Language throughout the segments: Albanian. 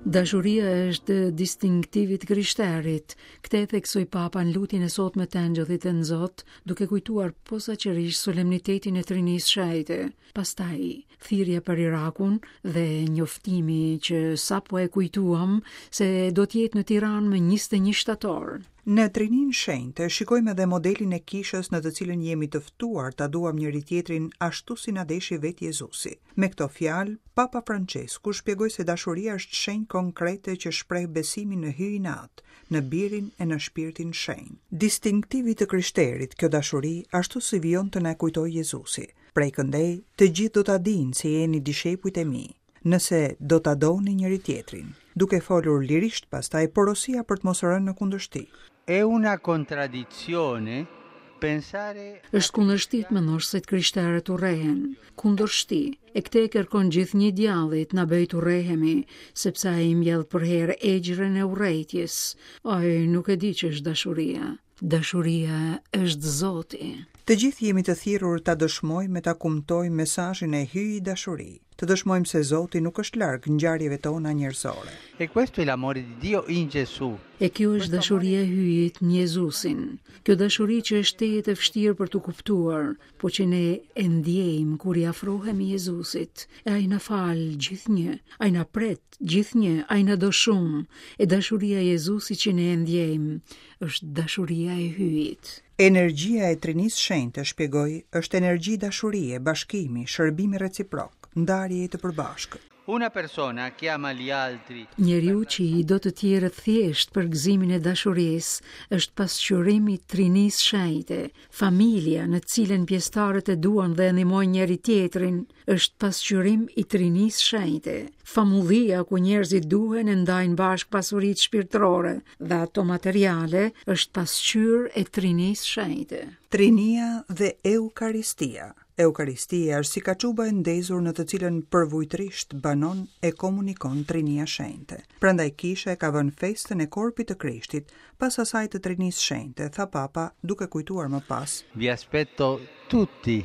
Dashuria është distinktivit krishterit, këtë e theksoi Papa në lutjen e sotme të Angjëllit të Nzot, duke kujtuar posaçërisht solemnitetin e Trinisë Shëjte. Pastaj, thirrja për Irakun dhe njoftimi që sapo e kujtuam se do të jetë në Tiranë më 21 shtator. Në Trininë Shenjtë shikojmë edhe modelin e kishës në të cilën jemi të ftuar ta duam njëri tjetrin ashtu si na deshi vetë Jezusi. Me këto fjalë, Papa Francesku shpjegoi se dashuria është shenjë konkrete që shpreh besimin në hyjin e Atë, në Birin e në Shpirtin Shenjtë. Distinktivi të krishterit, kjo dashuri ashtu si vijon të na kujtojë Jezusi. Prej këndej, të gjithë do ta dinë se jeni dishepujt e mi, nëse do ta doni njëri tjetrin. Duke folur lirisht pastaj porosia për të mos rënë në kundërshti. È una contraddizione pensare. Është kundërshti të mendosh se të krishterët urrehen, kundërshti. E këtë e kërkon gjithnjë djallit na bëj të urrehemi, sepse ai mbjell për herë egjërën e urrejtjes. Ai nuk e di që është dashuria. Dashuria është Zoti. Të gjithë jemi të thirrur ta dëshmojmë e ta kumtojmë mesazhin e hyjit dashuri. Të dëshmojmë se Zoti nuk është larg ngjarjeve tona njerëzore. E questo è l'amore di Dio in Gesù. E kjo është dashuria e hyjit në Jezusin. Kjo dashuri që është tejet e vështirë për të kuptuar, po që ne e ndjejmë kur i afrohemi Jezusit. E ai na fal gjithnjë, ai na pret gjithnjë, ai na do shumë. E dashuria e Jezusit që ne e ndjejmë është dashuria e hyjit. Energjia e Trinisë Shenjtë, shpjegoi, është energji dashurie, bashkimi, shërbimi reciprok, ndarje të përbashkët. Una persona che ama gli altri. Njeriu që i do të tjerët thjesht për gëzimin e dashurisë është pasqyrimi i Trinisë Shenjte. Familja në cilën pjesëtarët e duan dhe ndihmojnë njëri tjetrin është pasqyrim i Trinisë Shenjte. Famullia ku njerëzit duhen e ndajnë bashkë pasuritë shpirtërore dhe ato materiale është pasqyrë e Trinisë Shenjte. Trinia dhe Eukaristia. Eukaristia është si kaçuba e ndezur në të cilën përvujtërisht banon e komunikon Trinia Shenjte. Prandaj kisha e ka vënë festën e korpit të Krishtit pas asaj të Trinisë Shenjte, tha Papa, duke kujtuar më pas. Vi aspetto tutti.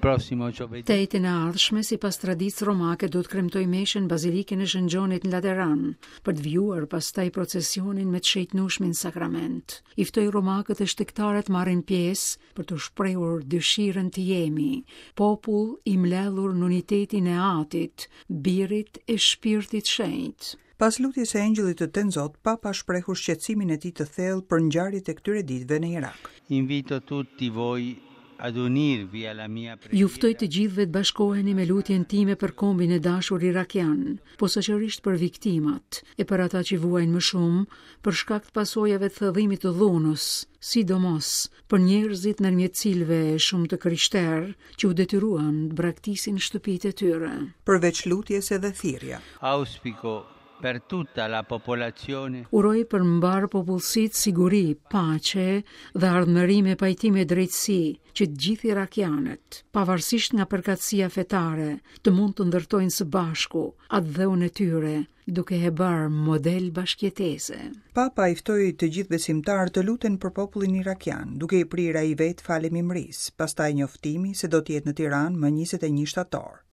Të jetën e ardhshme, sipas tradicës romake, do të kremtoj meshën bazilikën e Shën Gjonit në Lateran, për të vjuar pastaj procesionin me të shejtnueshmin sakrament. I ftoi romakët e shtektare të marrin pjesë për të shprehur dëshirën të jemi, popull i mbledhur në unitetin e Atit, Birit e Shpirtit Shenjtë. Pas lutjes së Angjëllit të Nzot, Papa shprehu shqetësimin e tij të thellë për ngjarjet e këtyre ditëve në Irak. Invito tutti voi ad unirvi alla mia preghiera. Ju ftoj të gjithëve të bashkoheni me lutjen time për kombin e dashur irakian, posaçërisht për viktimat e për ata që vuajnë më shumë për shkak të pasojave të thëdhimit të dhunës, sidomos për njerëzit nërmjet cilëve shumë të krishterë që u detyruan të braktisin shtëpitë e tyre. Përveç lutjes edhe thirrja. Auspico per tutta la popolazione. Uroj për mbar popullsitë siguri, paqe dhe ardhmëri me pajtim e drejtësi, që të gjithë irakianët, pavarësisht nga përkatësia fetare, të mund të ndërtojnë së bashku atë dheun e tyre, duke e bërë model bashkëjetese. Papa i ftoi të gjithë besimtarë të luten për popullin irakian, duke i prirë ai vetë falemimërisë, pastaj njoftimi se do të jetë në Tiranë më 21 shtator.